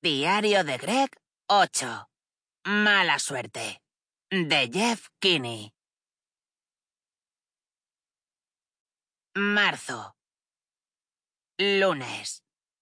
Diario de Greg 8. Mala suerte. De Jeff Kinney. Marzo. Lunes.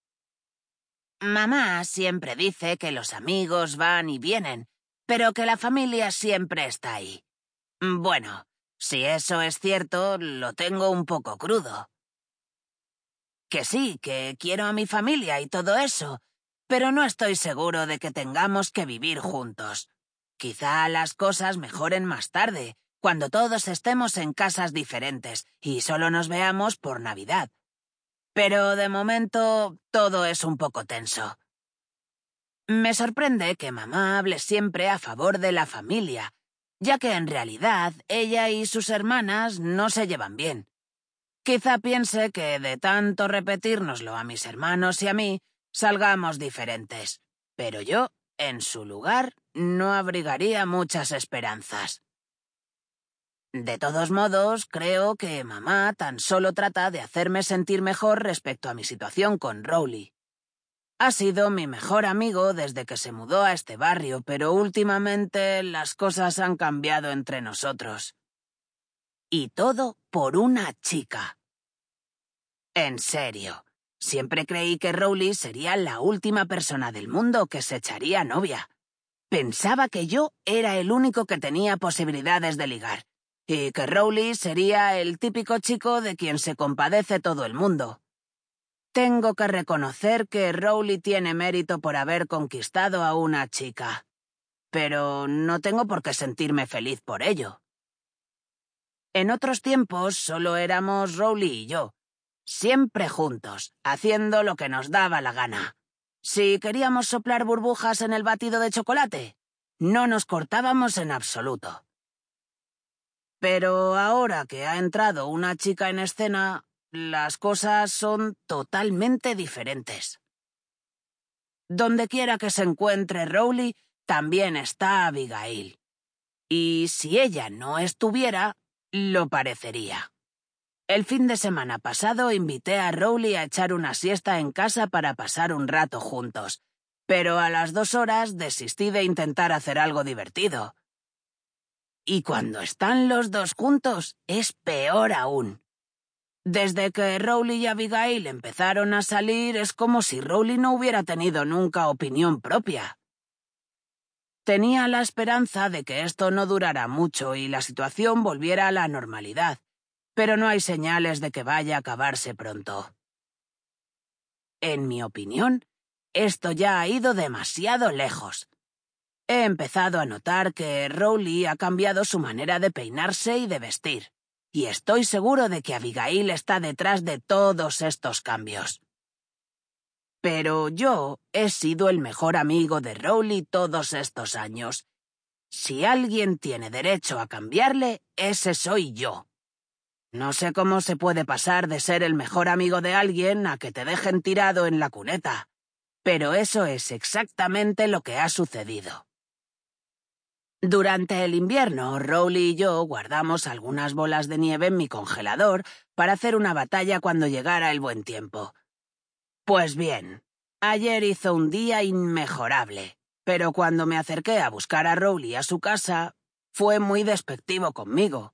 Mamá siempre dice que los amigos van y vienen, pero que la familia siempre está ahí. Bueno, si eso es cierto, lo tengo un poco crudo. Que sí, que quiero a mi familia y todo eso, pero no estoy seguro de que tengamos que vivir juntos. Quizá las cosas mejoren más tarde, cuando todos estemos en casas diferentes y solo nos veamos por Navidad. Pero de momento todo es un poco tenso. Me sorprende que mamá hable siempre a favor de la familia, ya que en realidad ella y sus hermanas no se llevan bien. Quizá piense que de tanto repetírnoslo a mis hermanos y a mí, salgamos diferentes. Pero yo, en su lugar, no abrigaría muchas esperanzas. De todos modos, creo que mamá tan solo trata de hacerme sentir mejor respecto a mi situación con Rowley. Ha sido mi mejor amigo desde que se mudó a este barrio, pero últimamente las cosas han cambiado entre nosotros. Y todo por una chica. En serio, siempre creí que Rowley sería la última persona del mundo que se echaría novia. Pensaba que yo era el único que tenía posibilidades de ligar, y que Rowley sería el típico chico de quien se compadece todo el mundo. Tengo que reconocer que Rowley tiene mérito por haber conquistado a una chica, pero no tengo por qué sentirme feliz por ello. En otros tiempos solo éramos Rowley y yo, siempre juntos, haciendo lo que nos daba la gana. Si queríamos soplar burbujas en el batido de chocolate, no nos cortábamos en absoluto. Pero ahora que ha entrado una chica en escena, las cosas son totalmente diferentes. Donde quiera que se encuentre Rowley, también está Abigail. Y si ella no estuviera, lo parecería. El fin de semana pasado invité a Rowley a echar una siesta en casa para pasar un rato juntos, pero a las 2 horas desistí de intentar hacer algo divertido. Y cuando están los dos juntos, es peor aún. Desde que Rowley y Abigail empezaron a salir, es como si Rowley no hubiera tenido nunca opinión propia. Tenía la esperanza de que esto no durara mucho y la situación volviera a la normalidad, pero no hay señales de que vaya a acabarse pronto. En mi opinión, esto ya ha ido demasiado lejos. He empezado a notar que Rowley ha cambiado su manera de peinarse y de vestir, y estoy seguro de que Abigail está detrás de todos estos cambios. Pero yo he sido el mejor amigo de Rowley todos estos años. Si alguien tiene derecho a cambiarle, ese soy yo. No sé cómo se puede pasar de ser el mejor amigo de alguien a que te dejen tirado en la cuneta, pero eso es exactamente lo que ha sucedido. Durante el invierno, Rowley y yo guardamos algunas bolas de nieve en mi congelador para hacer una batalla cuando llegara el buen tiempo. Pues bien, ayer hizo un día inmejorable, pero cuando me acerqué a buscar a Rowley a su casa, fue muy despectivo conmigo.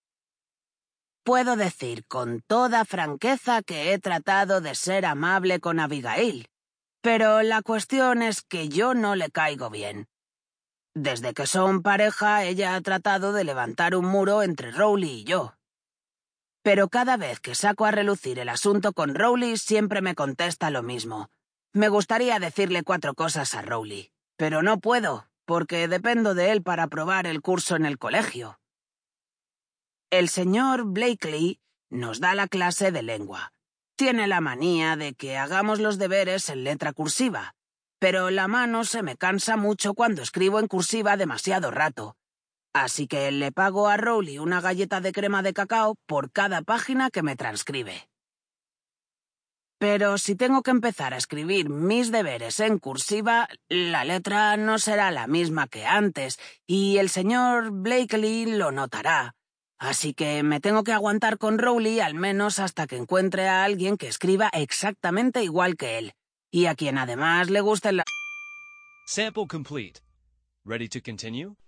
Puedo decir con toda franqueza que he tratado de ser amable con Abigail, pero la cuestión es que yo no le caigo bien. Desde que son pareja, ella ha tratado de levantar un muro entre Rowley y yo. Pero cada vez que saco a relucir el asunto con Rowley, siempre me contesta lo mismo. Me gustaría decirle 4 cosas a Rowley, pero no puedo, porque dependo de él para aprobar el curso en el colegio. El señor Blakely nos da la clase de lengua. Tiene la manía de que hagamos los deberes en letra cursiva, pero la mano se me cansa mucho cuando escribo en cursiva demasiado rato. Así que le pago a Rowley una galleta de crema de cacao por cada página que me transcribe. Pero si tengo que empezar a escribir mis deberes en cursiva, la letra no será la misma que antes, y el señor Blakely lo notará. Así que me tengo que aguantar con Rowley al menos hasta que encuentre a alguien que escriba exactamente igual que él, y a quien además le guste la... Sample complete. Ready to continue?